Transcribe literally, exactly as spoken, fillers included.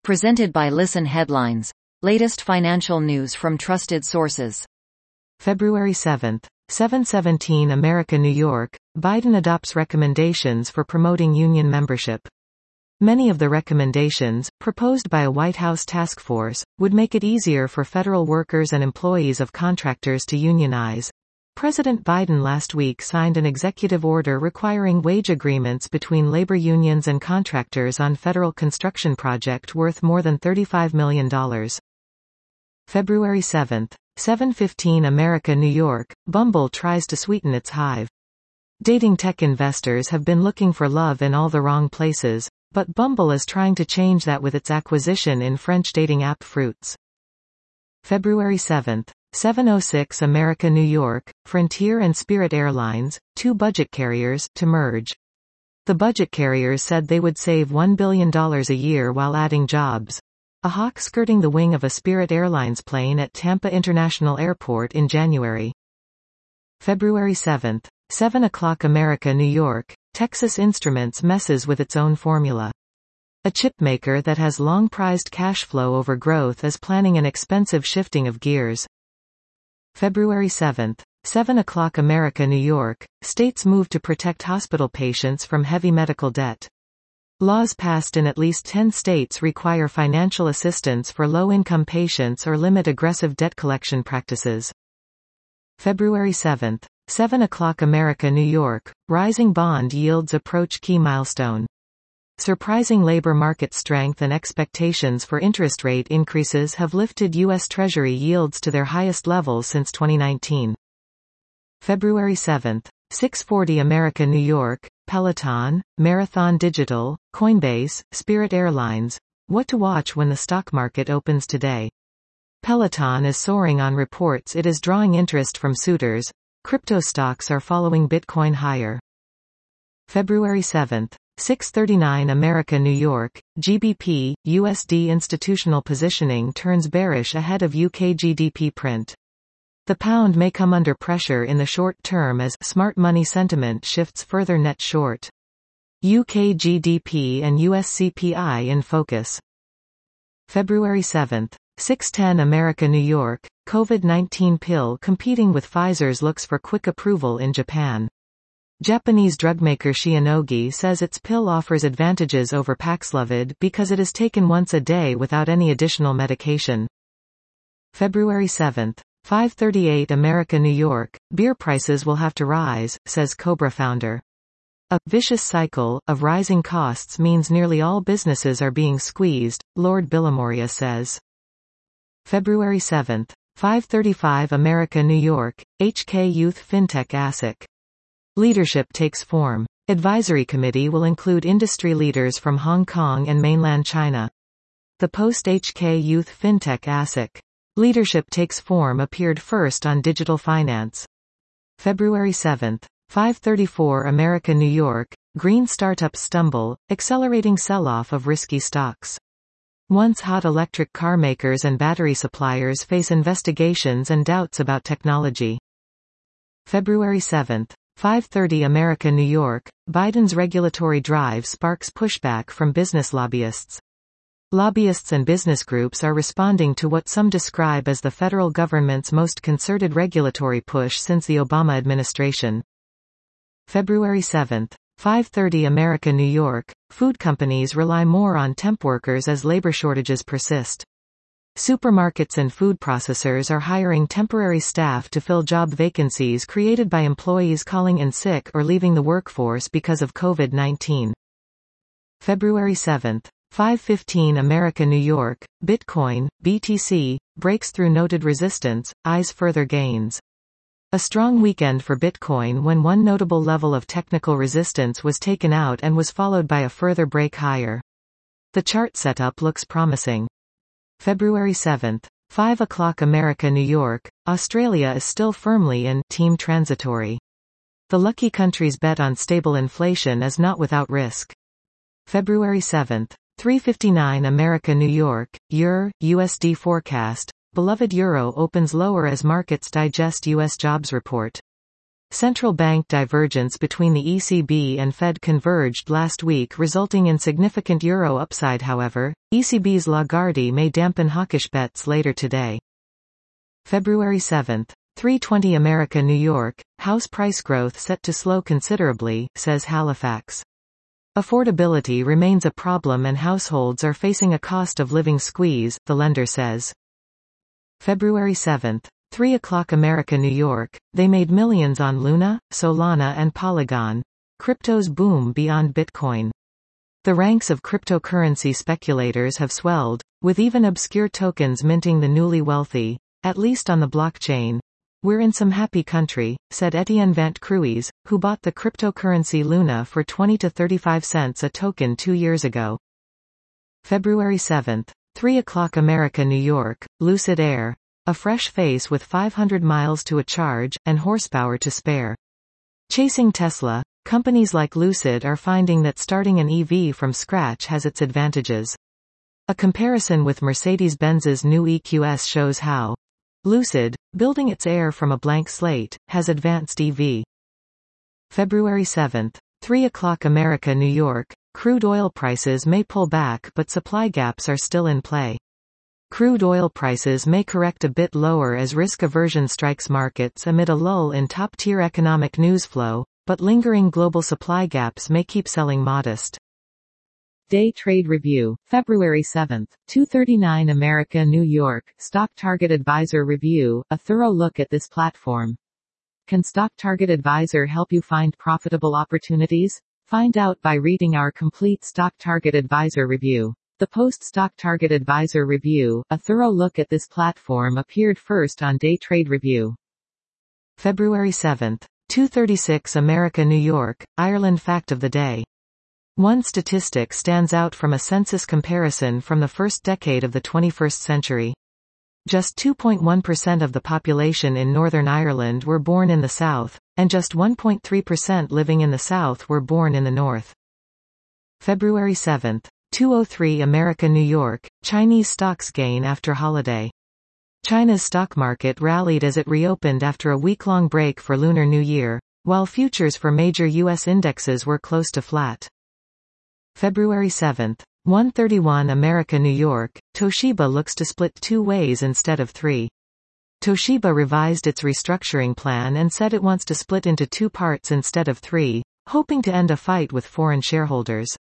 Presented by Listen Headlines. Latest financial news from trusted sources. February seventh, seven seventeen America New York, Biden adopts recommendations for promoting union membership. Many of the recommendations, proposed by a White House task force, would make it easier for federal workers and employees of contractors to unionize. President Biden last week signed an executive order requiring wage agreements between labor unions and contractors on federal construction project worth more than thirty-five million dollars. February seventh, seven fifteen America New York, Bumble tries to sweeten its hive. Dating tech investors have been looking for love in all the wrong places, but Bumble is trying to change that with its acquisition in French dating app Fruitz. February seventh, seven oh six America New York, Frontier and Spirit Airlines, two budget carriers, to merge. The budget carriers said they would save one billion dollars a year while adding jobs. A hawk skirting the wing of a Spirit Airlines plane at Tampa International Airport in January. February seventh, seven o'clock America New York, Texas Instruments messes with its own formula. A chipmaker that has long prized cash flow over growth is planning an expensive shifting of gears. February seventh, seven o'clock America New York, states move to protect hospital patients from heavy medical debt. Laws passed in at least ten states require financial assistance for low-income patients or limit aggressive debt collection practices. February seventh, seven o'clock America New York, rising bond yields approach key milestone. Surprising labor market strength and expectations for interest rate increases have lifted U S Treasury yields to their highest levels since twenty nineteen. February seventh, six forty America New York, Peloton, Marathon Digital, Coinbase, Spirit Airlines. What to watch when the stock market opens today. Peloton is soaring on reports it is drawing interest from suitors. Crypto stocks are following Bitcoin higher. February seventh, six thirty-nine America New York, G B P, U S D institutional positioning turns bearish ahead of U K G D P print. The pound may come under pressure in the short term as smart money sentiment shifts further net short. U K G D P and U S C P I in focus. February seventh, six ten America New York, COVID nineteen pill competing with Pfizer's looks for quick approval in Japan. Japanese drugmaker Shionogi says its pill offers advantages over Paxlovid because it is taken once a day without any additional medication. February seventh, five thirty-eight America New York, beer prices will have to rise, says Cobra founder. A vicious cycle of rising costs means nearly all businesses are being squeezed, Lord Billamoria says. February seventh, five thirty-five America New York, H K Youth FinTech ASIC. Leadership takes form. Advisory committee will include industry leaders from Hong Kong and mainland China. The post-H K Youth FinTech ASIC. Leadership takes form appeared first on Digital Finance. February seventh, five thirty-four America New York, green startups stumble, accelerating sell-off of risky stocks. Once hot electric car makers and battery suppliers face investigations and doubts about technology. February seventh, five thirty America New York, Biden's regulatory drive sparks pushback from business lobbyists. Lobbyists and business groups are responding to what some describe as the federal government's most concerted regulatory push since the Obama administration. February seventh, five thirty America New York, food companies rely more on temp workers as labor shortages persist. Supermarkets and food processors are hiring temporary staff to fill job vacancies created by employees calling in sick or leaving the workforce because of COVID nineteen. February seventh, five fifteen America New York, Bitcoin, B T C, breaks through noted resistance, eyes further gains. A strong weekend for Bitcoin when one notable level of technical resistance was taken out and was followed by a further break higher. The chart setup looks promising. February seventh, five o'clock America New York, Australia is still firmly in team transitory. The lucky country's bet on stable inflation is not without risk. February seventh, three fifty-nine America New York, E U R, U S D forecast, beloved euro opens lower as markets digest U S jobs report. Central bank divergence between the E C B and Fed converged last week, resulting in significant euro upside. However, E C B's Lagarde may dampen hawkish bets later today. February seventh. three twenty America New York, house price growth set to slow considerably, says Halifax. Affordability remains a problem and households are facing a cost of living squeeze, the lender says. February seventh. three o'clock America New York, they made millions on Luna, Solana and Polygon. Cryptos boom beyond Bitcoin. The ranks of cryptocurrency speculators have swelled, with even obscure tokens minting the newly wealthy, at least on the blockchain. We're in some happy country, said Etienne Van Cruys, who bought the cryptocurrency Luna for twenty to thirty-five cents a token two years ago. February seventh. three o'clock America New York, Lucid Air. A fresh face with five hundred miles to a charge, and horsepower to spare. Chasing Tesla, companies like Lucid are finding that starting an E V from scratch has its advantages. A comparison with Mercedes-Benz's new E Q S shows how Lucid, building its Air from a blank slate, has advanced E V. February seventh. three o'clock America New York, crude oil prices may pull back but supply gaps are still in play. Crude oil prices may correct a bit lower as risk aversion strikes markets amid a lull in top-tier economic news flow, but lingering global supply gaps may keep selling modest. Day Trade Review, February seventh, two thirty-nine America New York, Stock Target Advisor Review, a thorough look at this platform. Can Stock Target Advisor help you find profitable opportunities? Find out by reading our complete Stock Target Advisor Review. The post-Stock Target Advisor Review, a thorough look at this platform, appeared first on Day Trade Review. February seventh. two thirty-six America New York, Ireland Fact of the Day. One statistic stands out from a census comparison from the first decade of the twenty-first century. Just two point one percent of the population in Northern Ireland were born in the south, and just one point three percent living in the south were born in the north. February seventh. two oh three America New York, Chinese stocks gain after holiday. China's stock market rallied as it reopened after a week-long break for Lunar New Year, while futures for major U S indexes were close to flat. February seventh. one thirty-one America New York, Toshiba looks to split two ways instead of three. Toshiba revised its restructuring plan and said it wants to split into two parts instead of three, hoping to end a fight with foreign shareholders.